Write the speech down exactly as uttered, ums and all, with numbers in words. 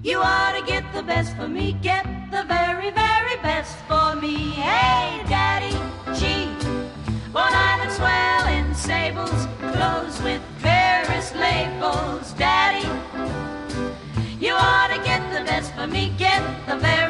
You ought to get the best for me, get the very, very best for me. Hey, Daddy G, one eye that's swell in sables, clothes with fairest labels. Daddy, you ought to get the best for me, get the very